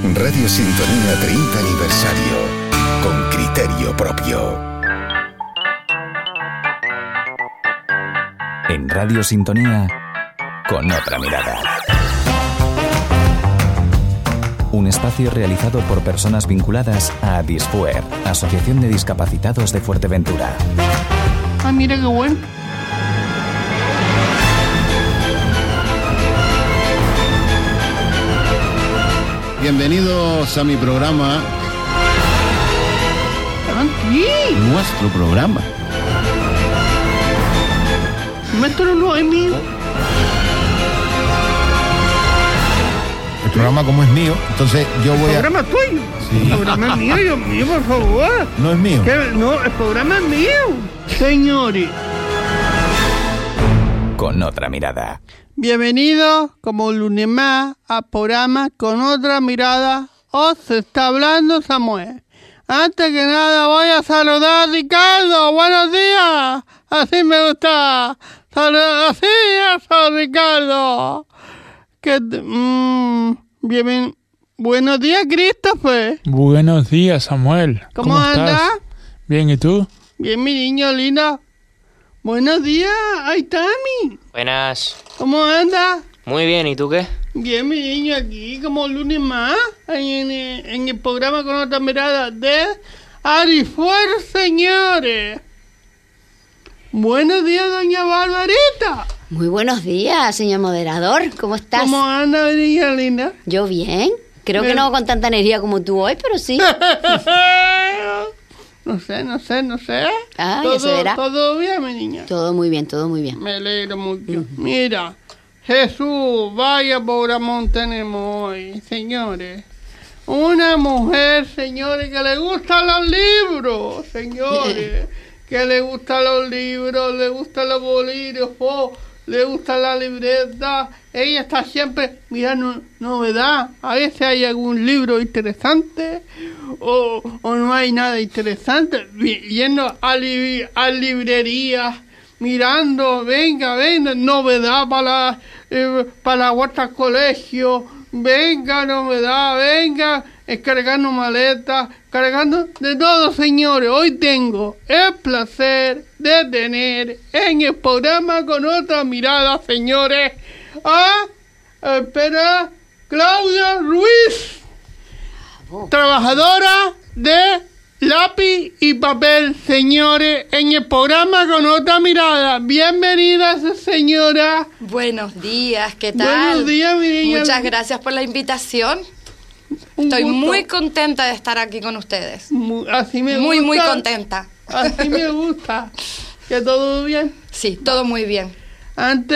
Radio Sintonía 30 aniversario. Con criterio propio. En Radio Sintonía, con otra mirada. Un espacio realizado por personas vinculadas a Disfuer, Asociación de Discapacitados de Fuerteventura. Ah, mira qué bueno. Bienvenidos a mi programa. ¿Qué? Nuestro programa. Esto no es mío. El programa como es mío, entonces yo voy El programa es tuyo. Sí. El programa es mío, Dios mío, por favor. No es mío. ¿Qué? No, el programa es mío. Señores. Con otra mirada. Bienvenidos, como un lunes más, a programa con otra mirada. Os está hablando Samuel. Antes que nada voy a saludar a Ricardo. Buenos días. Así me gusta. Así eso, Ricardo. Bien. Buenos días, Christopher. Buenos días, Samuel. ¿Cómo andas? Estás? Bien, ¿y tú? Bien, mi niño lindo. Buenos días, Aitami. Buenas. ¿Cómo andas? Muy bien, ¿y tú qué? Bien, mi niño, aquí como lunes más, en el programa con otra mirada de Arifuer, señores. Buenos días, doña Barbarita. Muy buenos días, señor moderador. ¿Cómo estás? ¿Cómo anda, mi niña linda? Yo bien. Creo que Bien. no con tanta energía como tú hoy, pero sí. No sé. Ah, ya se verá. Todo bien, mi niña. Todo muy bien, todo muy bien. Me alegro mucho. Mira, Jesús, vaya programón tenemos hoy, señores. Una mujer, señores, que le gustan los libros, señores. Que le gustan los libros, le gustan los bolígrafos, le gusta la libreta. Ella está siempre mirando novedad. A veces hay algún libro interesante o no hay nada interesante. Yendo a librerías, mirando, venga, novedad para vuestro colegio. Venga, novedad, venga, cargando maletas, cargando de todo, señores. Hoy tengo el placer de tener en el programa con otra mirada, señores, espera, Claudia Ruiz, trabajadora de lápiz y papel, señores, en el programa con otra mirada. Bienvenida, señora. Buenos días, ¿qué tal? Buenos días, mi niña. Muchas gracias por la invitación. Un Estoy gusto. muy contenta de estar aquí con ustedes. Así me gusta. Muy contenta. Así me gusta. ¿Que todo bien? Sí, todo muy bien. Antes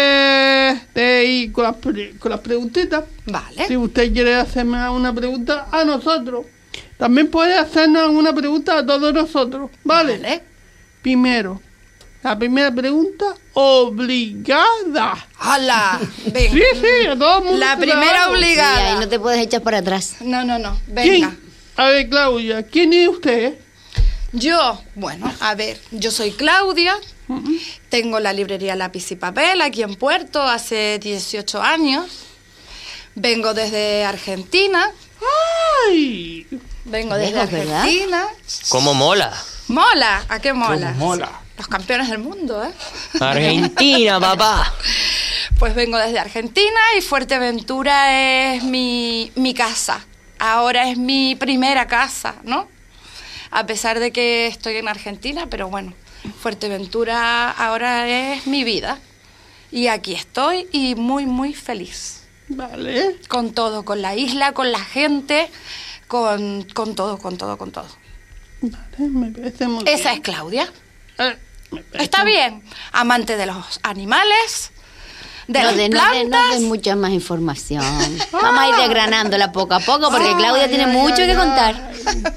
de ir con las preguntitas, Vale. si usted quiere hacerme una pregunta a nosotros, también puede hacernos una pregunta a todos nosotros, ¿vale? Vale. Primero, la primera pregunta obligada. ¡Hala! Venga. Sí, a todo el mundo. La se primera hago. Y ahí obligada. no te puedes echar para atrás. No. ¿Quién? Venga. A ver, Claudia, ¿quién es usted? Yo, bueno, a ver, yo soy Claudia. Tengo la librería Lápiz y Papel aquí en Puerto hace 18 años. Vengo desde Argentina. ¡Ay! Vengo desde Lejos, ¿verdad? Argentina. ¿Cómo mola? ¡Mola! ¿A qué mola? ¿Cómo mola? Los campeones del mundo, ¿eh? Argentina, papá. Pues vengo desde Argentina y Fuerteventura es mi casa. Ahora es mi primera casa, ¿no? A pesar de que estoy en Argentina, pero bueno, Fuerteventura ahora es mi vida. Y aquí estoy y muy feliz. Vale. Con todo, con la isla, con la gente, con todo. Vale, me parece muy bien. Esa es Claudia. Me parece Está bien. Amante de los animales, de las No des plantas. mucha más información. Vamos a ir desgranándola poco a poco porque Claudia tiene mucho que contar.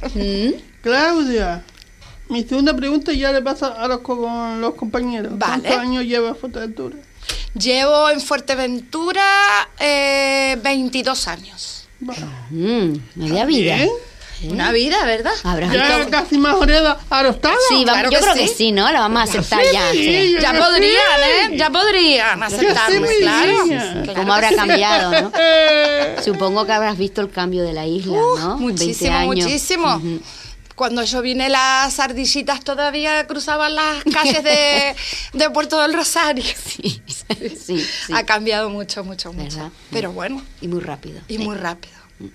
Claudia, mi segunda pregunta ya le pasa a los compañeros. Vale. ¿Cuántos años lleva Fuerteventura? Llevo en Fuerteventura 22 años. Bueno, Media vida. bien. Una vida, ¿verdad? Habrás Ya visto. casi más oreda adoptada. Sí, Claro yo que creo que sí. sí, ¿no? La vamos a aceptar ya. Sí. Ya podrían, ¿eh? Ya podrían aceptarme, sí, claro. sí, Claro ¿Cómo que habrá sí. cambiado, no? Supongo que habrás visto el cambio de la isla, ¿no? En 20 Muchísimo, años. muchísimo. Ujú. Cuando yo vine, las ardillitas todavía cruzaban las calles de Puerto del Rosario. Sí, sí, sí. Ha cambiado mucho, mucho, mucho. ¿Verdad? Pero bueno, Y muy rápido. y sí. muy rápido.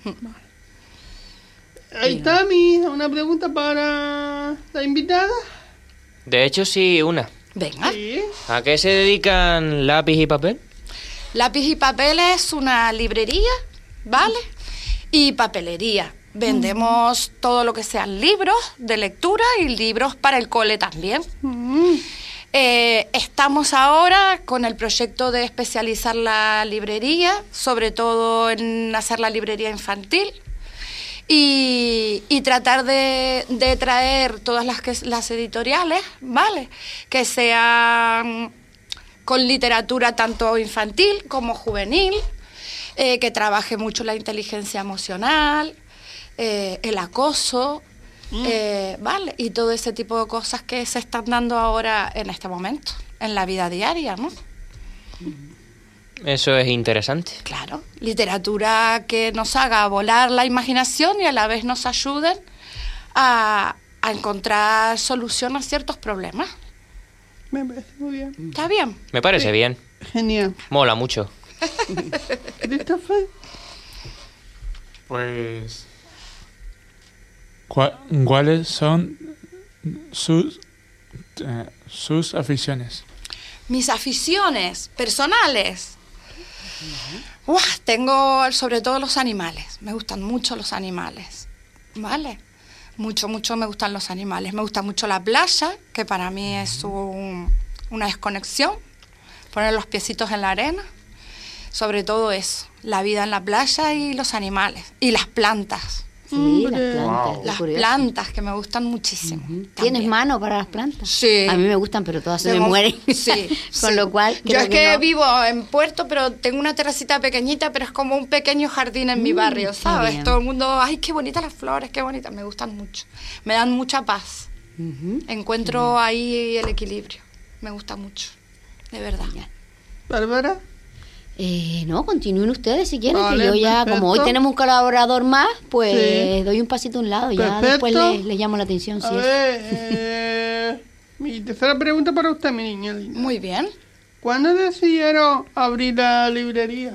Ahí está, una pregunta para la invitada. De hecho, sí, una. Venga. Sí. ¿A qué se dedican lápiz y papel? Lápiz y papel es una librería, ¿vale? Y papelería. Vendemos todo lo que sean libros de lectura y libros para el cole también. Estamos ahora con el proyecto de especializar la librería, sobre todo en hacer la librería infantil y tratar de traer todas las editoriales, ¿vale? Que sean con literatura tanto infantil como juvenil, que trabaje mucho la inteligencia emocional, el acoso, ¿vale? Y todo ese tipo de cosas que se están dando ahora en este momento, en la vida diaria, ¿no? Eso es interesante. Claro, literatura que nos haga volar la imaginación y a la vez nos ayuden a encontrar solución a ciertos problemas. Me parece muy bien. ¿Está bien? Me parece bien. Genial. Mola mucho. Christopher. Pues... ¿Cuáles son sus aficiones? Mis aficiones personales. Tengo sobre todo los animales. Me gustan mucho los animales. ¿Vale? Mucho, mucho me gustan los animales. Me gusta mucho la playa, que para mí es una desconexión. Poner los piecitos en la arena. Sobre todo eso. La vida en la playa y los animales. Y las plantas. Sí, las plantas. qué Las curioso. plantas que me gustan muchísimo. ¿Tienes también. mano para las plantas? Sí. A mí me gustan, pero todas se me Tengo- mueren. Sí, Con sí. lo cual, Yo creo es que no. vivo en Puerto, pero tengo una terracita pequeñita, pero es como un pequeño jardín en mi barrio, qué ¿sabes? bien. Todo el mundo, ay, qué bonitas las flores, qué bonitas, me gustan mucho. Me dan mucha paz. Ujú. Encuentro ahí el equilibrio. Me gusta mucho, de verdad. Bárbara. No, continúen ustedes si quieren, Vale, que yo ya, perfecto. como hoy tenemos un colaborador más, pues Sí. doy un pasito a un lado, ya Perfecto. después les llamo la atención. A Si es. ver, mi tercera pregunta para usted, mi niña linda. Muy bien. ¿Cuándo decidieron abrir la librería?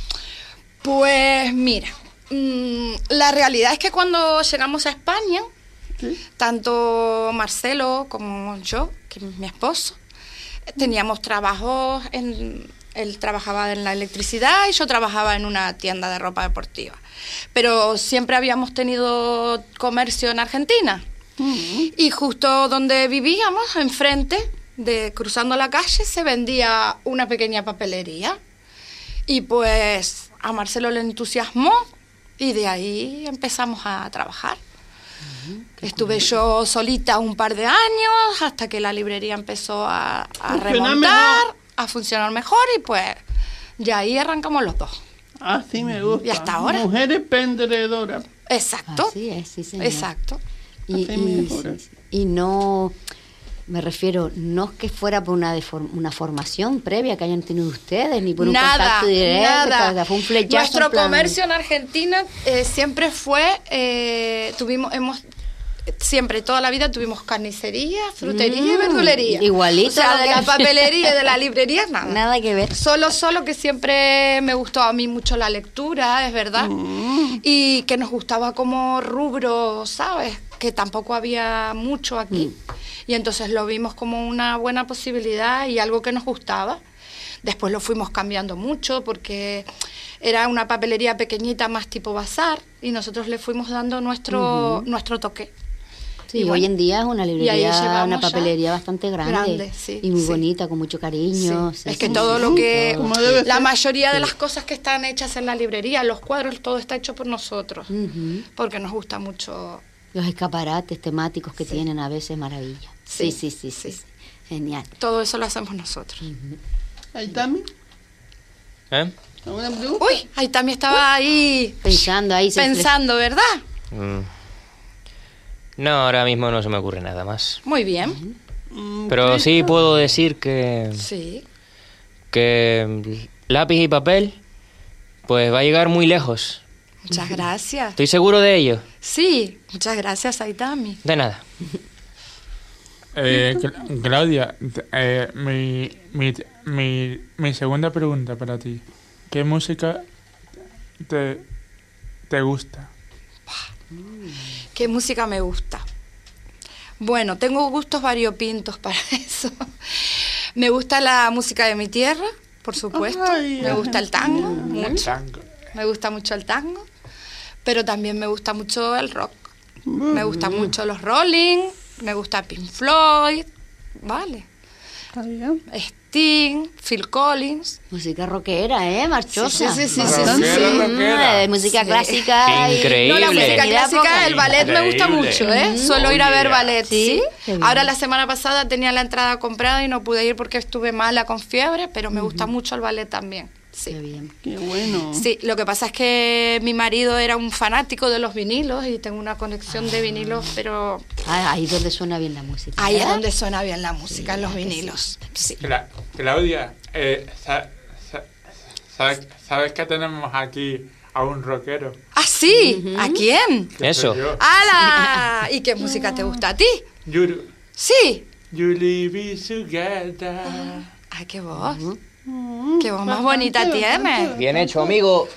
Pues mira, la realidad es que cuando llegamos a España, ¿Sí? tanto Marcelo como yo, que es mi esposo, teníamos trabajos él trabajaba en la electricidad y yo trabajaba en una tienda de ropa deportiva. Pero siempre habíamos tenido comercio en Argentina. Y justo donde vivíamos, enfrente, cruzando la calle, se vendía una pequeña papelería. Y pues a Marcelo le entusiasmó y de ahí empezamos a trabajar. Estuve yo solita un par de años hasta que la librería empezó a Funcionar remontar, mejor. a funcionar mejor y pues ya ahí arrancamos los dos. Así me gusta. Y hasta ahora. Mujeres emprendedoras. Exacto. Así es, sí, señor. Exacto. Y, Así y- mejora. y no, me refiero, no es que fuera por una formación previa que hayan tenido ustedes, ni por un Nada, contacto directo, nada. o sea, fue un flechazo. Nuestro en plan- comercio en Argentina siempre fue, siempre, toda la vida tuvimos carnicería, frutería y verdulería. igualito O sea, lo de que- la papelería y de la librería, nada. Nada que ver. Solo que siempre me gustó a mí mucho la lectura, es verdad. Y que nos gustaba como rubro, ¿sabes? Que tampoco había mucho aquí. Y entonces lo vimos como una buena posibilidad y algo que nos gustaba. Después lo fuimos cambiando mucho porque era una papelería pequeñita más tipo bazar y nosotros le fuimos dando nuestro toque. Sí, Y hoy bueno, en día es una y ahí librería, llevamos una ya papelería bastante grande, grande, sí, y muy sí. bonita, con mucho cariño. Sí. sí, Es que sí, todo sí, lo sí, que... todo. Como debe La ser. mayoría de las cosas que están hechas en la librería, los cuadros, todo está hecho por nosotros. Ujú. Porque nos gusta mucho. Los escaparates temáticos que tienen a veces, maravilla. Sí, Sí, sí, sí, sí. sí. Genial. Todo eso lo hacemos nosotros. Ahí también. ¿Eh? ¿Alguna pregunta? Uy, ahí también estaba ahí Pensando ahí. pensando, ¿verdad? No, ahora mismo no se me ocurre nada más. Muy bien. Pero sí puedo decir que Sí. lápiz y papel pues va a llegar muy lejos. Muchas gracias. Estoy seguro de ello. Sí, muchas gracias, Aitami. De nada. Claudia, mi segunda pregunta para ti. ¿Qué música te gusta? ¿Qué música me gusta? Bueno, tengo gustos variopintos para eso. Me gusta la música de mi tierra, por supuesto. Ay, Me gusta el tango, Argentina. mucho. Tango. Me gusta mucho el tango. Pero también me gusta mucho el rock. Me gustan mucho los Rolling. Me gusta Pink Floyd. Vale. Está bien. Sting, Phil Collins. Música rockera, marchosa. Sí. Música Sí. clásica. Increíble. No, la música modernidad clásica, poca. el ballet me gusta mucho, ¿eh? Suelo ir a ver ballet, ¿Sí? sí. Qué bien. Ahora la semana pasada tenía la entrada comprada y no pude ir porque estuve mala con fiebre, pero me gusta mucho el ballet también. Qué Sí. bien. Qué bueno. Sí, lo que pasa es que mi marido era un fanático de los vinilos y tengo una conexión de vinilos, pero Ahí es donde suena bien la música. ahí es ¿verdad? donde suena bien la música, en los vinilos. Sí. Claudia, ¿sabes que tenemos aquí a un rockero? Ah, sí. ¿A quién? Que Eso. soy yo. ¡Hala! ¿Y qué música te gusta a ti? Sí. You live together. Ay, qué voz. Qué voz más bonita tienes. Bien hecho, amigo.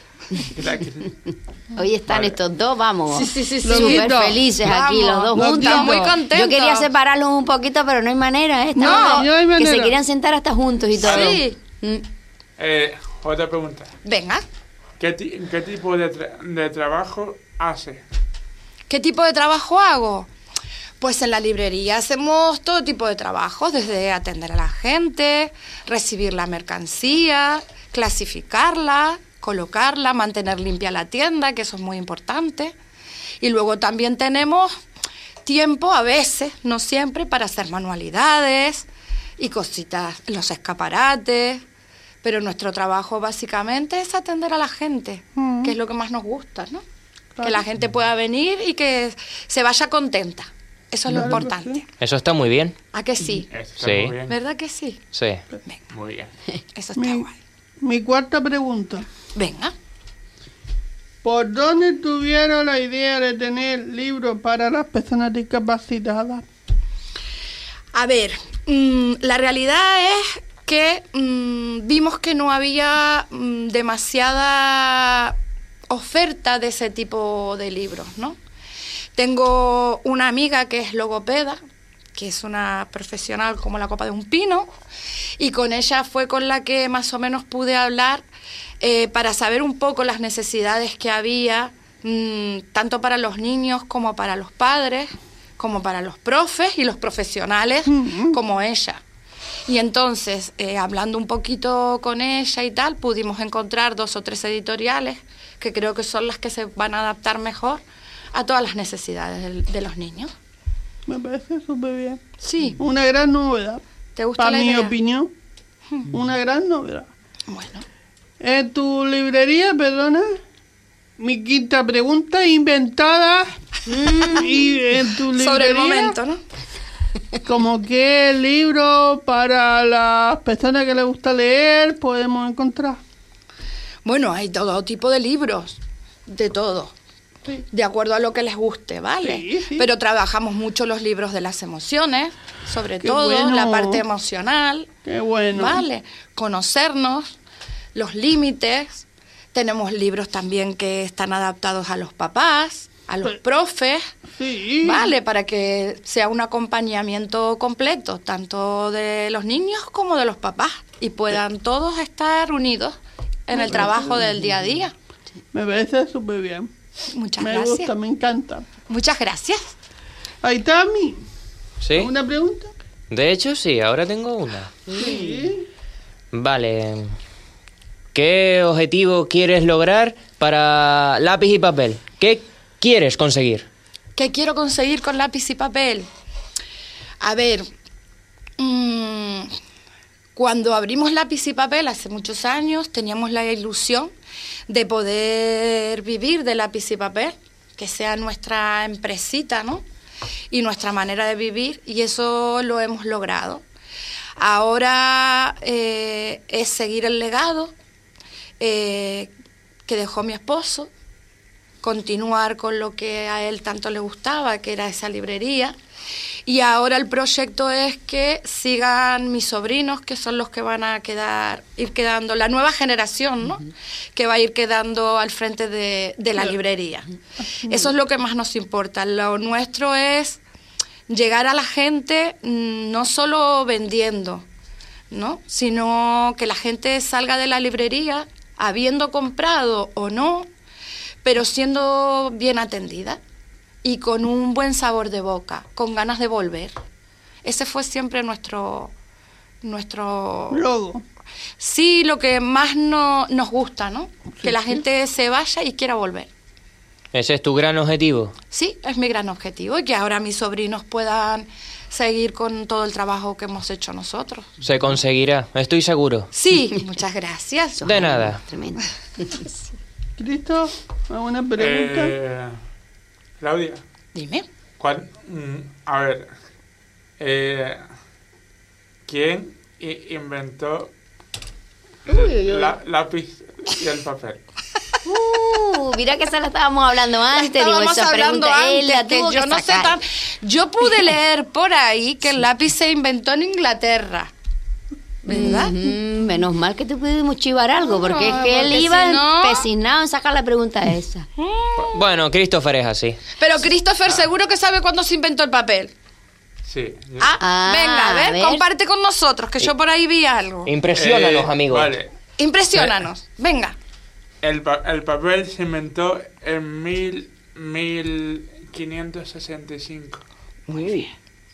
Hoy están estos dos, vamos. Sí. Súper felices aquí, los dos Vamos, juntos. muy contentos. Yo quería separarlos un poquito, pero no hay manera, ¿eh? Estamos No, dos no hay que manera. se quieran sentar hasta juntos y todo. Sí. Otra pregunta. Venga. ¿Qué tipo de trabajo hace? ¿Qué tipo de trabajo hago? Pues en la librería hacemos todo tipo de trabajos, desde atender a la gente, recibir la mercancía, clasificarla, colocarla, mantener limpia la tienda, que eso es muy importante. Y luego también tenemos tiempo, a veces, no siempre, para hacer manualidades y cositas en los escaparates. Pero nuestro trabajo básicamente es atender a la gente, que es lo que más nos gusta, ¿no? Que la gente pueda venir y que se vaya contenta. Eso es lo Claro que importante. sí. Eso está muy bien. ¿A que sí? Eso está Sí. muy bien. ¿Verdad que sí? Sí. Venga, Muy bien. eso está Mi, guay. mi cuarta pregunta. Venga. ¿Por dónde tuvieron la idea de tener libros para las personas discapacitadas? A ver, la realidad es que vimos que no había demasiada oferta de ese tipo de libros, ¿no? Tengo una amiga que es logopeda, que es una profesional como la copa de un pino, y con ella fue con la que más o menos pude hablar para saber un poco las necesidades que había, tanto para los niños como para los padres, como para los profes y los profesionales como ella. Y entonces, hablando un poquito con ella y tal, pudimos encontrar 2 o 3 editoriales que creo que son las que se van a adaptar mejor a todas las necesidades de los niños. Me parece súper bien. Sí, Una gran novedad. ¿te gusta Para la mi idea? opinión, una gran novedad. Bueno, En tu librería, perdona, mi quinta pregunta inventada. Y en tu librería, sobre el momento, ¿no? como qué libro para las personas que les gusta leer podemos encontrar. Bueno, hay todo tipo de libros, de todo. Sí. De acuerdo a lo que les guste, ¿vale? Sí, sí. Pero trabajamos mucho los libros de las emociones, sobre Qué todo bueno. la parte emocional, Qué bueno. ¿vale? Conocernos, los límites. Tenemos libros también que están adaptados a los papás, a los profes, Sí. ¿vale? Para que sea un acompañamiento completo, tanto de los niños como de los papás, y puedan todos estar unidos en el trabajo del día a día. Me parece súper bien. Muchas Me gracias. gusta, me encanta. Muchas gracias. Aitami, ¿Sí? ¿una pregunta? De hecho, sí, ahora tengo una. Sí. Vale. ¿Qué objetivo quieres lograr para lápiz y papel? ¿Qué quieres conseguir? ¿Qué quiero conseguir con lápiz y papel? A ver, cuando abrimos lápiz y papel hace muchos años teníamos la ilusión de poder vivir de lápiz y papel, que sea nuestra empresita, ¿no? y nuestra manera de vivir, y eso lo hemos logrado. Ahora es seguir el legado que dejó mi esposo, continuar con lo que a él tanto le gustaba, que era esa librería. Y ahora el proyecto es que sigan mis sobrinos, que son los que van a ir quedando, la nueva generación, ¿no? Que va a ir quedando al frente de la librería. Eso es lo que más nos importa. Lo nuestro es llegar a la gente no solo vendiendo, ¿no? Sino que la gente salga de la librería habiendo comprado o no, pero siendo bien atendida y con un buen sabor de boca, con ganas de volver. Ese fue siempre nuestro logo. Sí, lo que más nos gusta, ¿no? Sí, que la sí. gente se vaya y quiera volver. ¿Ese es tu gran objetivo? Sí, es mi gran objetivo, y que ahora mis sobrinos puedan seguir con todo el trabajo que hemos hecho nosotros. Se conseguirá, estoy seguro. Sí, muchas gracias. De nada. Tremendo. Cristo, ¿alguna pregunta? Claudia, Dime. a ver, ¿quién inventó el lápiz y el papel? Mira que esa la estábamos hablando antes. Estábamos esa hablando pregunta él la antes, tuvo que yo que no sé sacar. Yo pude leer por ahí que el lápiz se inventó en Inglaterra, ¿verdad? Menos mal que te pudimos chivar algo, porque es que porque él iba si no- empecinado en sacar la pregunta esa. Bueno, Christopher es así. Pero Christopher seguro que sabe cuándo se inventó el papel. Sí. Venga, a ver, ver. comparte con nosotros, que yo por ahí vi algo. Impresiónanos, amigos. Vale. Impresiónanos, venga. El papel se inventó en 1565. Muy bien.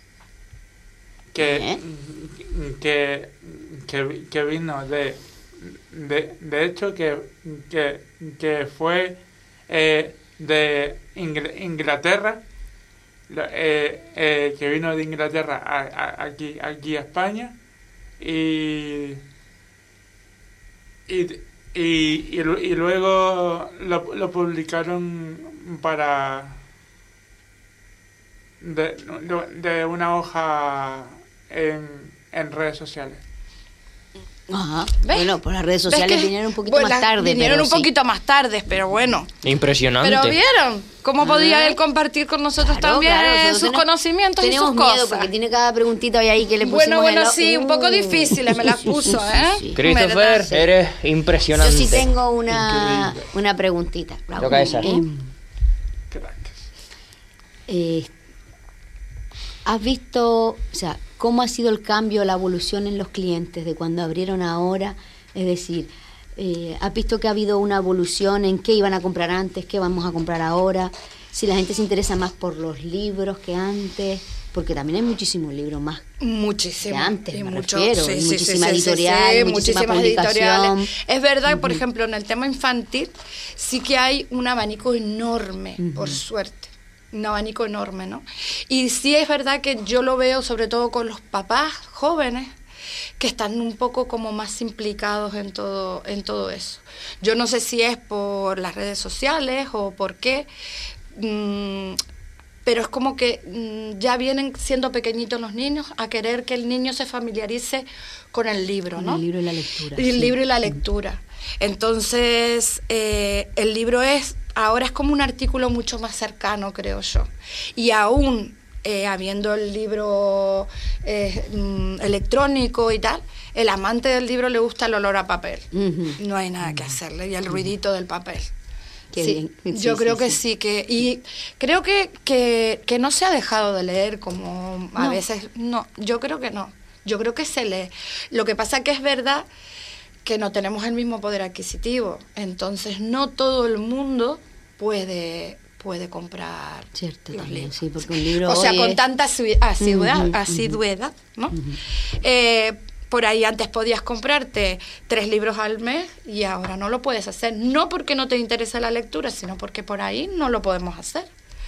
Que vino de hecho que fue de Inglaterra, que vino de Inglaterra aquí a España y luego lo publicaron de una hoja en redes sociales. Ajá. ¿Ves? Bueno, pues las redes ¿Ves sociales que- vinieron un poquito bueno, más tarde. Vinieron pero un sí. poquito más tarde, pero bueno. Impresionante. Pero vieron cómo podía él compartir con nosotros Claro, también claro, nosotros sus conocimientos y tenemos sus miedo cosas. porque tiene cada preguntita ahí que le pusimos. Bueno, sí, un poco difíciles me las puso, ¿eh? Christopher, ¿Verdad? eres impresionante. Yo sí tengo una preguntita. Raúl. Toca esa. ¿Has visto, o sea, cómo ha sido el cambio, la evolución en los clientes de cuando abrieron a ahora? Es decir, ¿has visto que ha habido una evolución en qué iban a comprar antes, qué vamos a comprar ahora? Si la gente se interesa más por los libros que antes, porque también hay muchísimos libros más Muchísimo. que antes, y me mucho, refiero, y muchísima editorial, muchísima muchísimas publicación. editoriales. Es verdad, por ejemplo, en el tema infantil sí que hay un abanico enorme, por suerte. Un abanico enorme, ¿no? Y sí es verdad que yo lo veo sobre todo con los papás jóvenes que están un poco como más implicados en todo eso. Yo no sé si es por las redes sociales o por qué, pero es como que ya vienen siendo pequeñitos los niños a querer que el niño se familiarice con el libro, ¿no? El libro y la lectura. Y el sí. libro y la lectura. Entonces, el libro ahora es como un artículo mucho más cercano, creo yo. Y aún habiendo el libro electrónico y tal, el amante del libro le gusta el olor a papel. No hay nada que hacerle, y el ruidito del papel. Qué Sí, bien. yo Sí, creo sí, que sí. sí, y creo que no se ha dejado de leer como a No. veces. No, yo creo que no. Yo creo que se lee. Lo que pasa que es verdad que no tenemos el mismo poder adquisitivo, entonces no todo el mundo puede comprar Cierto, los también, libros. sí, porque un libro o sea, hoy con es- tanta asiduidad, ¿no? Por ahí antes podías comprarte 3 libros al mes y ahora no lo puedes hacer. No porque no te interese la lectura, sino porque por ahí no lo podemos hacer.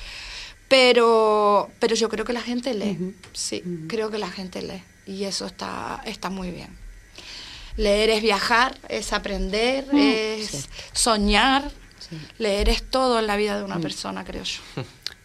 Pero yo creo que la gente lee. Sí, creo que la gente lee. Y eso está muy bien. Leer es viajar, es aprender, es cierto. soñar. Sí. Leer es todo en la vida de una persona, creo yo.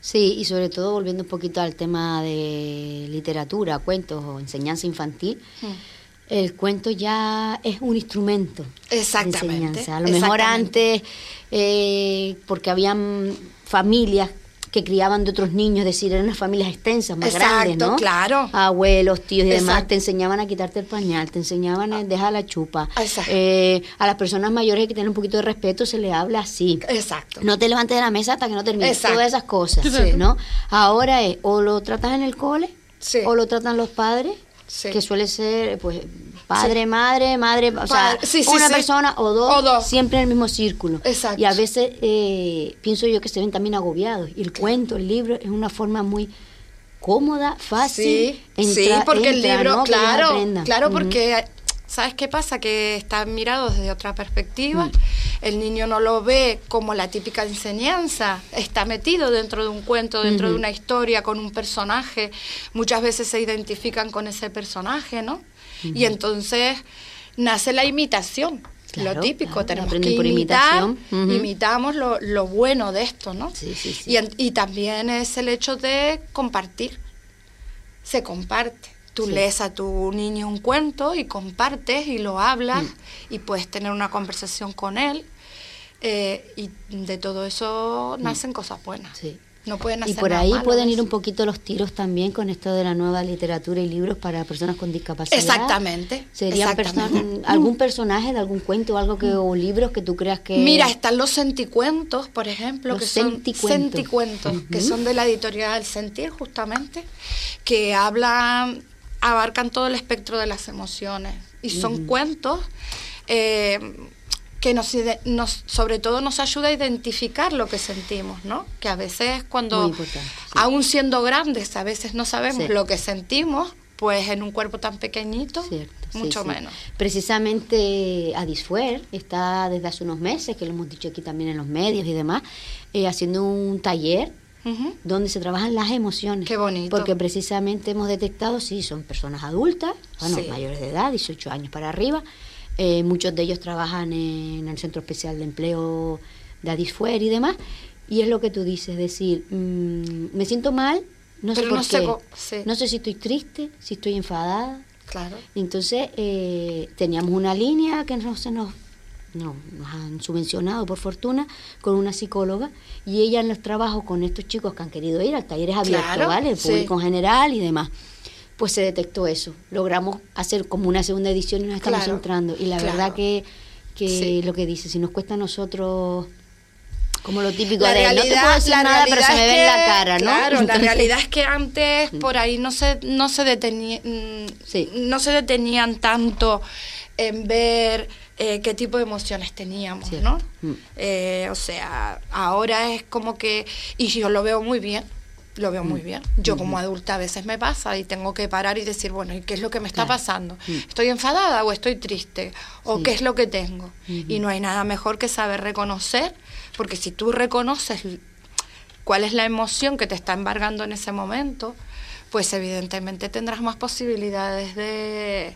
Sí, y sobre todo volviendo un poquito al tema de literatura, cuentos o enseñanza infantil, el cuento ya es un instrumento de enseñanza. A lo mejor antes, porque habían familias que criaban de otros niños, es decir, eran unas familias extensas, más grandes, ¿no? Claro. Abuelos, tíos y demás, te enseñaban a quitarte el pañal, te enseñaban a dejar la chupa. A las personas mayores que tienen un poquito de respeto se les habla así. Exacto. No te levantes de la mesa hasta que no termines. Todas esas cosas, ¿no? Ahora o lo tratas en el cole, o lo tratan los padres, que suele ser, pues, padre, madre, o sea, una persona o dos, siempre en el mismo círculo. Exacto. Y a veces pienso yo que se ven también agobiados. Y el cuento, el libro, es una forma muy cómoda, fácil. Porque el libro, ¿no? claro, porque ¿sabes qué pasa? Que está mirado desde otra perspectiva. El niño no lo ve como la típica enseñanza, está metido dentro de un cuento, dentro de una historia, con un personaje. Muchas veces se identifican con ese personaje, ¿no? Y entonces nace la imitación, lo típico, tenemos que imitar, imitamos lo bueno de esto, ¿no? Y también es el hecho de compartir, se comparte. Tú lees a tu niño un cuento y compartes y lo hablas y puedes tener una conversación con él, y de todo eso nacen cosas buenas. No pueden hacer y por nada ahí malo, pueden ir un poquito los tiros también con esto de la nueva literatura y libros para personas con discapacidad. Exactamente. ¿Serían algún personaje de algún cuento o libros que tú creas que...? Mira, están los senticuentos, por ejemplo, que son senticuentos, que son de la editorial Sentir, justamente, que abarcan todo el espectro de las emociones. Y son cuentos que sobre todo nos ayuda a identificar lo que sentimos, ¿no? Que a veces aún siendo grandes, a veces no sabemos lo que sentimos, pues en un cuerpo tan pequeñito, mucho menos. Precisamente Adisfuer está desde hace unos meses, que lo hemos dicho aquí también en los medios y demás, haciendo un taller donde se trabajan las emociones. Qué bonito. Porque precisamente hemos detectado, son personas adultas, mayores de edad, 18 años para arriba. Muchos de ellos trabajan en el Centro Especial de Empleo de Adisfuer y demás, y es lo que tú dices, es decir, me siento mal, no sé por qué, no sé si estoy triste, si estoy enfadada. Claro. Entonces teníamos una línea que nos han subvencionado, por fortuna, con una psicóloga, y ella en los trabajos con estos chicos que han querido ir al taller es abierto, ¿vale? El público en general y demás. Pues se detectó eso. Logramos hacer como una segunda edición y nos estamos centrando. Y la verdad que lo que dice, si nos cuesta a nosotros, como lo típico de no te puedo decir nada, pero se me ve en la cara, ¿no? Claro, la realidad es que antes por ahí no se detenían tanto en ver qué tipo de emociones teníamos, ¿no? O sea, ahora es como que, y yo lo veo muy bien. Yo como adulta a veces me pasa y tengo que parar y decir, bueno, ¿y qué es lo que me está pasando? ¿Estoy enfadada o estoy triste? ¿O qué es lo que tengo? Y no hay nada mejor que saber reconocer, porque si tú reconoces cuál es la emoción que te está embargando en ese momento, pues evidentemente tendrás más posibilidades de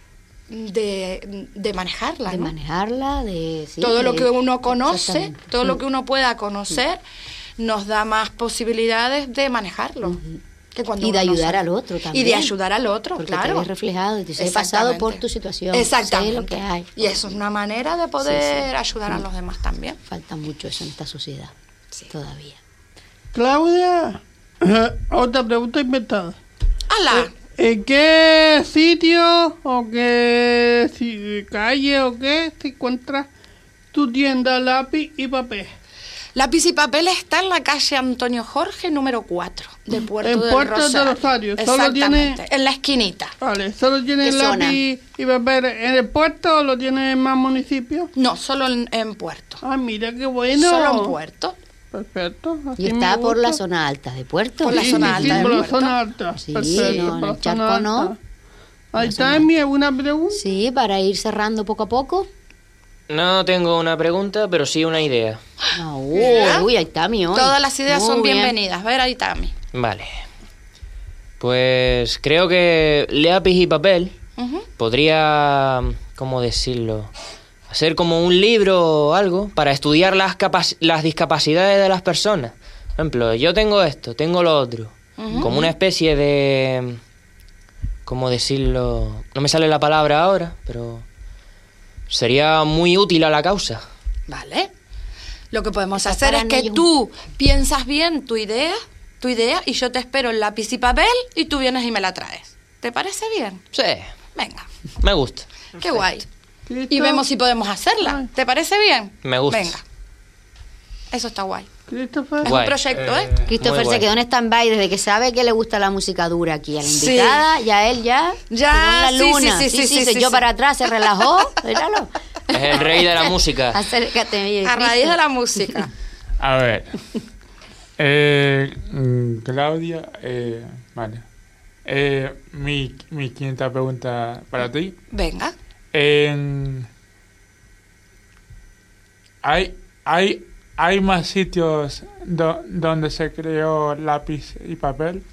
manejarla, ¿no? De manejarla, todo lo que uno conoce, todo lo que uno pueda conocer, nos da más posibilidades de manejarlo. Que cuando y de ayudar al otro también. Y de ayudar al otro, porque claro. Te ves reflejado y te he pasado por tu situación. Exactamente. Sé lo que hay. Y eso es una manera de poder ayudar a los demás también. Falta mucho eso en esta sociedad, todavía. Claudia, otra pregunta inventada. ¡Hala! ¿En qué sitio o qué calle o qué te encuentras tu tienda lápiz y papel? Lápiz y papel está en la calle Antonio Jorge, número 4, de Puerto del Rosario. Solo tiene en la esquinita. Vale, ¿solo tiene lápiz y papel en el puerto o lo tiene en más municipios? No, solo en Puerto. Ah, mira qué bueno. Solo en Puerto. Perfecto. Y está por la zona alta de Puerto. Por la zona alta de por Puerto. la zona alta. Sí, perfecto, no, en el charco no. Ahí está, ¿alguna pregunta? Sí, para ir cerrando poco a poco. No tengo una pregunta, pero sí una idea. Uy, ahí está mi hoy. Todas las ideas son bien. bienvenidas. A ver, ahí está mi. Vale. Pues creo que lápiz y papel podría, ¿cómo decirlo? Hacer como un libro o algo para estudiar las discapacidades de las personas. Por ejemplo, yo tengo esto, tengo lo otro. Como una especie de... ¿Cómo decirlo? No me sale la palabra ahora, pero... Sería muy útil a la causa. Vale. Lo que podemos Está hacer es parando que yo. tú piensas bien tu idea, y yo te espero en lápiz y papel y tú vienes y me la traes. ¿Te parece bien? Sí, Venga, me gusta. qué guay. ¿Listo? Y vemos si podemos hacerla. ¿Te parece bien? Me gusta. Venga. Eso está guay. Christopher. Es Guay. un proyecto, ¿eh? Christopher Muy se guay. quedó en stand-by desde que sabe que le gusta la música dura aquí a la Sí. invitada. Ya él Ya, quedó en la sí, luna. sí, se sí, echó sí. para atrás, se relajó. Míralo. Es el rey de la música. Acércate, oye, A raíz Cristo. de la música. A ver. Claudia, vale. Mi quinta pregunta para ti. Venga. ¿Hay más sitios donde se creó lápiz y papel?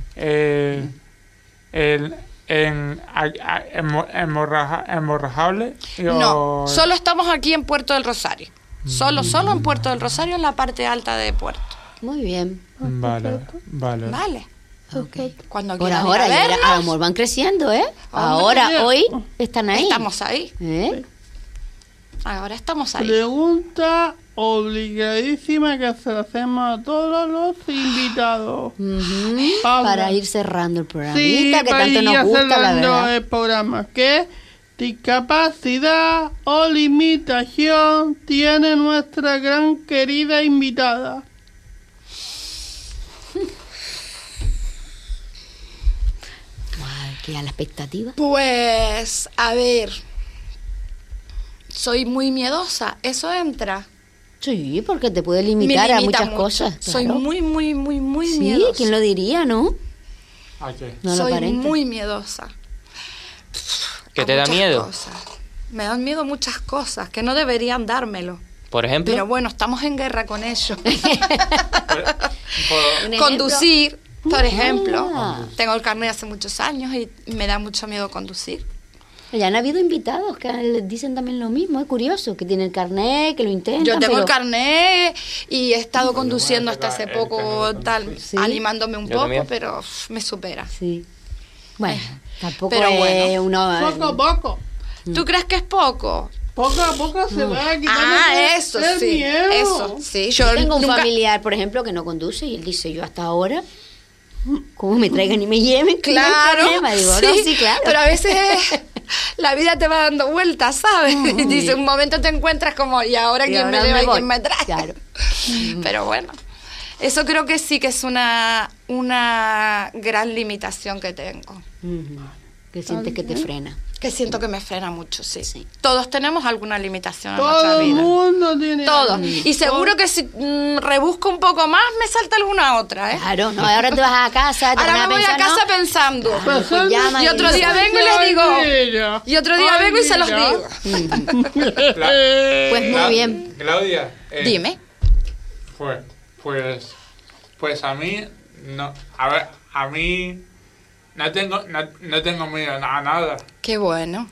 ¿Hemorrajable? No, solo estamos aquí en Puerto del Rosario. Solo en Puerto del Rosario, en la parte alta de Puerto. Muy bien. Vale. Vale. Okay. Cuando Por quieran ahora, ir a ya vernos, a lo mejor van creciendo, ¿eh? Hombre, Ahora, ya. hoy están ahí. estamos ahí. ¿Eh? Ahora estamos ahí. Pregunta obligadísima que se la hacemos a todos los invitados. Ujú. Paula. Para ir cerrando el programita Sí, que para tanto ir nos gusta, la cerrando verdad. el programa. ¿Qué discapacidad o limitación tiene nuestra gran querida invitada? Ay, que a la expectativa. Pues, a ver. Soy muy miedosa. Eso entra. Sí, porque te puede Me limitar a limita muchas mucho. cosas. Soy claro. muy Sí, miedosa. ¿quién lo diría, no? ¿A qué? No lo Soy aparenta. muy miedosa. ¿Qué A te da muchas miedo? cosas. Me dan miedo muchas cosas que no deberían dármelo. Por ejemplo. Pero bueno, estamos en guerra con ellos. Un ejemplo. Conducir, por ejemplo. Ah. Tengo el carnet hace muchos años y me da mucho miedo conducir. Ya han habido invitados que les dicen también lo mismo, es curioso, que tienen el carnet, que lo intentan. Yo tengo pero... el carnet y he estado conduciendo hasta hace poco, Sí. animándome un Yo poco, también. pero me supera. Sí. Bueno, tampoco pero es bueno. uno... Poco a poco. ¿Tú crees que es poco? Poco a poco se va quitando Eso el sí. miedo. Eso sí. Yo tengo un nunca- familiar, por ejemplo, que no conduce y él dice, yo hasta ahora, ¿cómo me traigan y me lleven? ¿Qué Claro, problema? Digo, no, sí, claro. pero a veces la vida te va dando vueltas, ¿sabes? Y dice, un momento te encuentras como, ¿y ahora Y quién ahora me lleva y voy. quién me trae? Claro. Pero bueno, eso creo que sí que es una gran limitación que tengo. Ujú. Que sientes que te frena. Que siento que me frena mucho, sí. Sí. Todos tenemos alguna limitación en nuestra Todo el vida. mundo tiene Todos. algo. Y seguro que si rebusco un poco más, me salta alguna otra, ¿eh? Claro, no, ahora te vas a casa, te Ahora pones me voy a pensar, casa ¿no? pensando. Pues llama Y otro y- día vengo y les digo. Mira. Y otro día Ay, vengo y se los mira. digo. Pues muy bien. Claudia. Dime. Pues a mí, no, a ver, a mí no tengo miedo a nada. Qué bueno.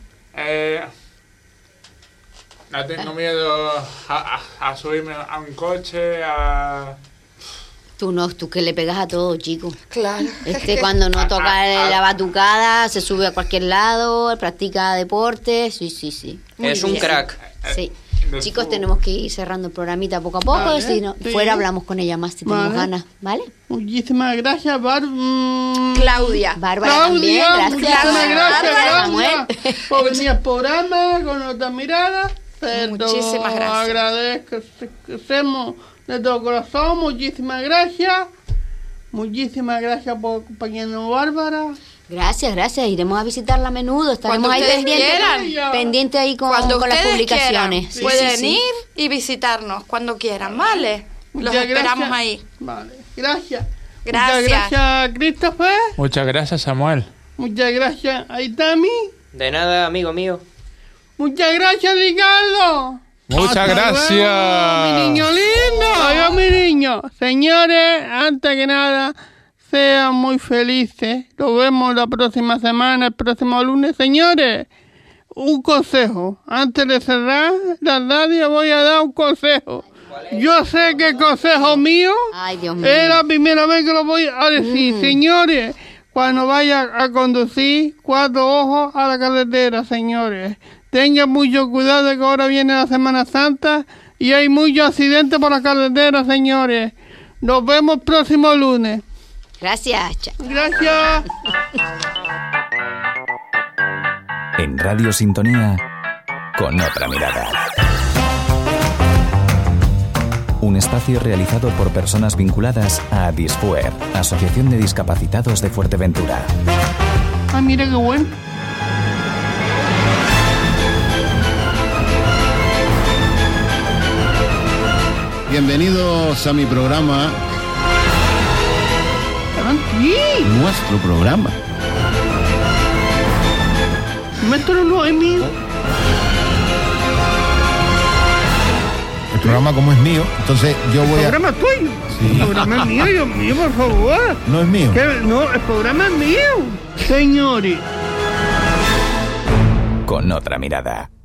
No tengo miedo a subirme a un coche, a... Tú no, tú que le pegas a todo, chico. Claro. Cuando no toca la batucada, se sube a cualquier lado, practica deporte, sí, sí, sí. Muy Es un bien. crack. Sí. de Chicos, fútbol. tenemos que ir cerrando el programita poco a poco, Vale, si no, sí. fuera hablamos con ella más si tenemos Vale. ganas, ¿vale? Muchísimas gracias, Claudia. Bárbara también, Claudia, gracias. muchísimas gracias, Bárbara, Claudia, Samuel. por venir al programa con otra mirada. Muchísimas gracias. Agradecemos de todo corazón, muchísimas gracias. Muchísimas gracias por acompañarnos, Bárbara. Gracias, gracias. Iremos a visitarla a menudo. Estaremos Cuando ahí ustedes pendientes. quieran. Pendiente ahí con Cuando las ustedes publicaciones. quieran, Sí, pueden sí, sí. ir y visitarnos cuando quieran, ¿vale? Los Muchas esperamos gracias. ahí. Vale, gracias. Gracias. Muchas gracias, Christopher. Muchas gracias, Samuel. Muchas gracias, Aitami. De nada, amigo mío. Muchas gracias, Ricardo. Muchas Hasta gracias. luego, mi niño lindo. Adiós, mi niño. Señores, antes que nada, sean muy felices. Nos vemos la próxima semana, el próximo lunes. Señores, un consejo. Antes de cerrar la radio voy a dar un consejo. Yo sé que el consejo mío Ay, Dios mío. es la primera vez que lo voy a decir. Señores, cuando vaya a conducir, 4 ojos a la carretera, señores. Tengan mucho cuidado que ahora viene la Semana Santa y hay muchos accidentes por la carretera, señores. Nos vemos el próximo lunes. Gracias, Cha. Gracias. En Radio Sintonía, Con Otra Mirada. Un espacio realizado por personas vinculadas a Adisfuer, Asociación de Discapacitados de Fuerteventura. Ah, mira qué bueno. Bienvenidos a mi programa, Sí, nuestro programa. esto no es mío. El programa como es mío, entonces yo voy El a... programa es tuyo. Sí. El programa es mío, Dios mío, por favor. No es mío. No, el programa es mío. Señores. Con Otra Mirada.